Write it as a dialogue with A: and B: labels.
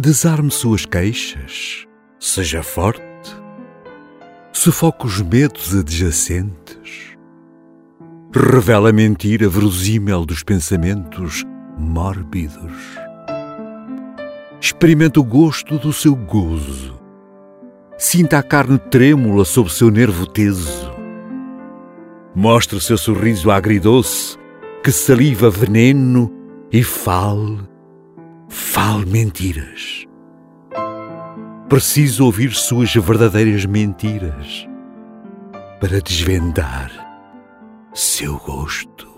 A: Desarme suas queixas, seja forte, sufoca os medos adjacentes, revela a mentira verosímil dos pensamentos mórbidos. Experimenta o gosto do seu gozo, sinta a carne trêmula sob seu nervo teso, mostre seu sorriso agridoce que saliva veneno e fale mentiras. Preciso ouvir suas verdadeiras mentiras para desvendar seu gosto.